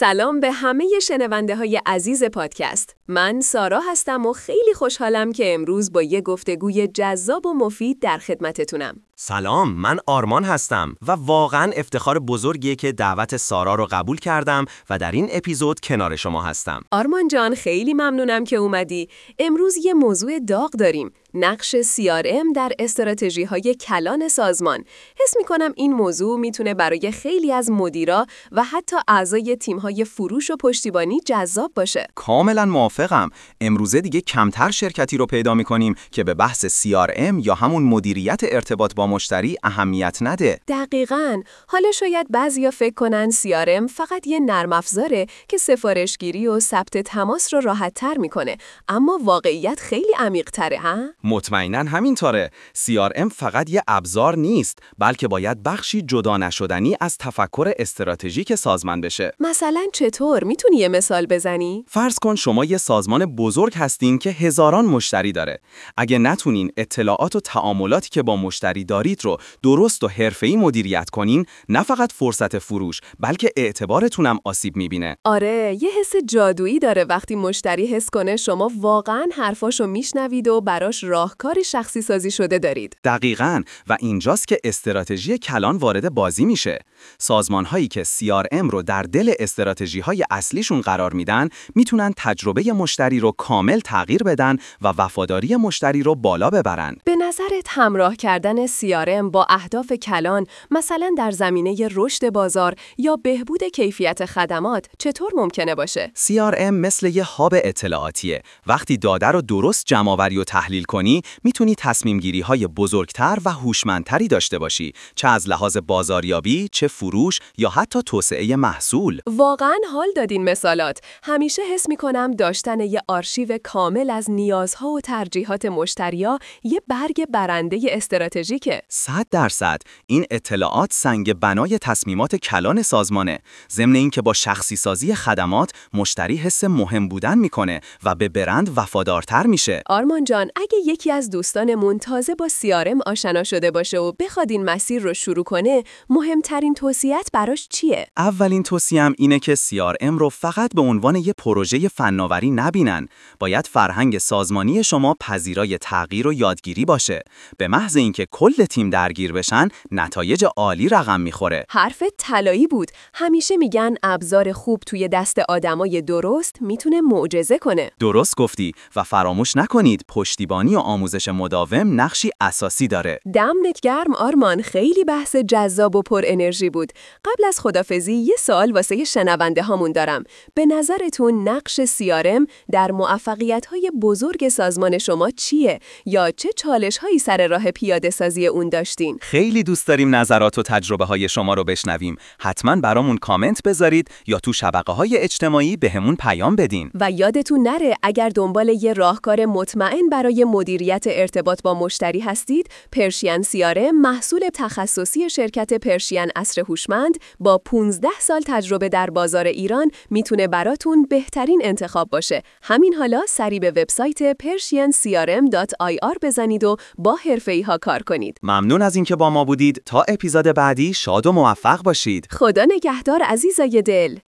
سلام به همه شنونده های عزیز پادکست. من سارا هستم و خیلی خوشحالم که امروز با یه گفتگوی جذاب و مفید در خدمتتونم. سلام، من آرمان هستم و واقعاً افتخار بزرگیه که دعوت سارا رو قبول کردم و در این اپیزود کنار شما هستم. آرمان جان، خیلی ممنونم که اومدی. امروز یه موضوع داغ داریم. نقش CRM در استراتژی‌های کلان سازمان. حس می‌کنم این موضوع میتونه برای خیلی از مدیرا و حتی اعضای تیم‌های فروش و پشتیبانی جذاب باشه. کاملاً موافقم. امروزه دیگه کمتر شرکتی رو پیدا می‌کنیم که به بحث CRM یا همون مدیریت ارتباط با مشتری اهمیت نده. دقیقاً. حالا شاید بعضیا فکر کنن CRM فقط یه نرم افزاره که سفارشگیری و ثبت تماس رو راحت‌تر می‌کنه، اما واقعیت خیلی عمیق‌تره، ها؟ مطمئناً همینطوره. CRM فقط یه ابزار نیست، بلکه باید بخشی جدا نشدنی از تفکر استراتژیک سازمان بشه. مثلا چطور؟ میتونی یه مثال بزنی؟ فرض کن شما یه سازمان بزرگ هستین که هزاران مشتری داره. اگه نتونین اطلاعات و تعاملاتی که با مشتری دارید رو درست و حرفه‌ای مدیریت کنین، نه فقط فرصت فروش، بلکه اعتبارتون هم آسیب میبینه. آره، یه حس جادویی داره وقتی مشتری حس کنه شما واقعاً حرفاشو میشنوید و براش راهکار شخصی سازی شده دارید. دقیقاً، و اینجاست که استراتژی کلان وارد بازی میشه. سازمان‌هایی که CRM رو در دل استراتژی‌های اصلیشون قرار میدن، میتونن تجربه مشتری رو کامل تغییر بدن و وفاداری مشتری رو بالا ببرن. به نظرت همراه کردن CRM با اهداف کلان، مثلا در زمینه رشد بازار یا بهبود کیفیت خدمات، چطور ممکنه باشه؟ CRM مثل یه هاب اطلاعاتیه. وقتی داده رو درست جمع‌آوری و تحلیل کنی، میتونی تصمیم‌گیری‌های بزرگتر و هوشمندتری داشته باشی، چه از لحاظ بازاریابی، چه فروش یا حتی توسعه محصول. واقعاً حال دادین مثالات. همیشه حس می‌کنم داشتن یه آرشیو کامل از نیازها و ترجیحات مشتری‌ها یه برگ برنده استراتژیکه. 100%. این اطلاعات سنگ بنای تصمیمات کلان سازمانه. ضمن اینکه با شخصی سازی خدمات، مشتری حس مهم بودن میکنه و به برند وفادارتر میشه. آرمان جان، اگه یکی از دوستانمون تازه با CRM آشنا شده باشه و بخواد این مسیر رو شروع کنه، مهمترین توصیه‌ات براش چیه؟ اولین توصیه‌ام اینه که CRM رو فقط به عنوان یه پروژه فناوری نبینن. باید فرهنگ سازمانی شما پذیرای تغییر و یادگیری باشه. به محض اینکه کل تیم درگیر بشن، نتایج عالی رقم میخوره. حرفت طلایی بود. همیشه میگن ابزار خوب توی دست آدمای درست میتونه معجزه کنه. درست گفتی و فراموش نکنید پشتیبانی و آموزش مداوم نقشی اساسی داره. دمت گرم آرمان، خیلی بحث جذاب و پر انرژی بود. قبل از خدافزی یه سوال واسه شنونده هامون دارم. به نظرتون نقش CRM در موفقیت‌های بزرگ سازمان شما چیه؟ یا چه چالش‌هایی سر راه پیاده سازی اون داشتین؟ خیلی دوست داریم نظرات و تجربه‌های شما رو بشنویم. حتما برامون کامنت بذارید یا تو شبکه‌های اجتماعی بهمون پیام بدین. و یادتون نره اگر دنبال یه راهکار مطمئن برای مدیریت ارتباط با مشتری هستید، پرشین CRM محصول تخصصی شرکت پرشین عصر هوشمند با 15 سال تجربه در بازار ایران میتونه براتون بهترین انتخاب باشه. همین حالا سری به وبسایت persiancrm.ir بزنید و با حرفه‌ای‌ها کار کنید. ممنون از اینکه با ما بودید. تا اپیزود بعدی شاد و موفق باشید. خدا نگهدار عزیزای دل.